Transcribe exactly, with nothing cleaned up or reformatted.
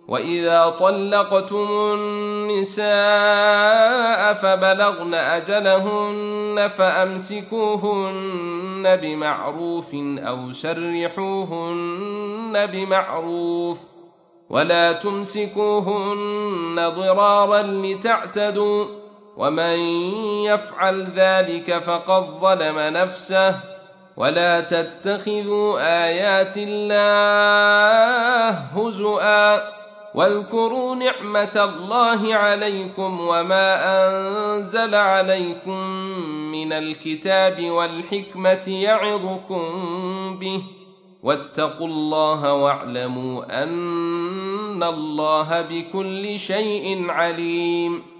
وإذا طلقتم النساء فبلغن أجلهن فأمسكوهن بمعروف أو سرحوهن بمعروف ولا تمسكوهن ضرارا لتعتدوا ومن يفعل ذلك فقد ظلم نفسه ولا تتخذوا آيات الله هزؤا واذكروا نعمة الله عليكم وما أنزل عليكم من الكتاب والحكمة يعظكم به واتقوا الله واعلموا أن الله بكل شيء عليم.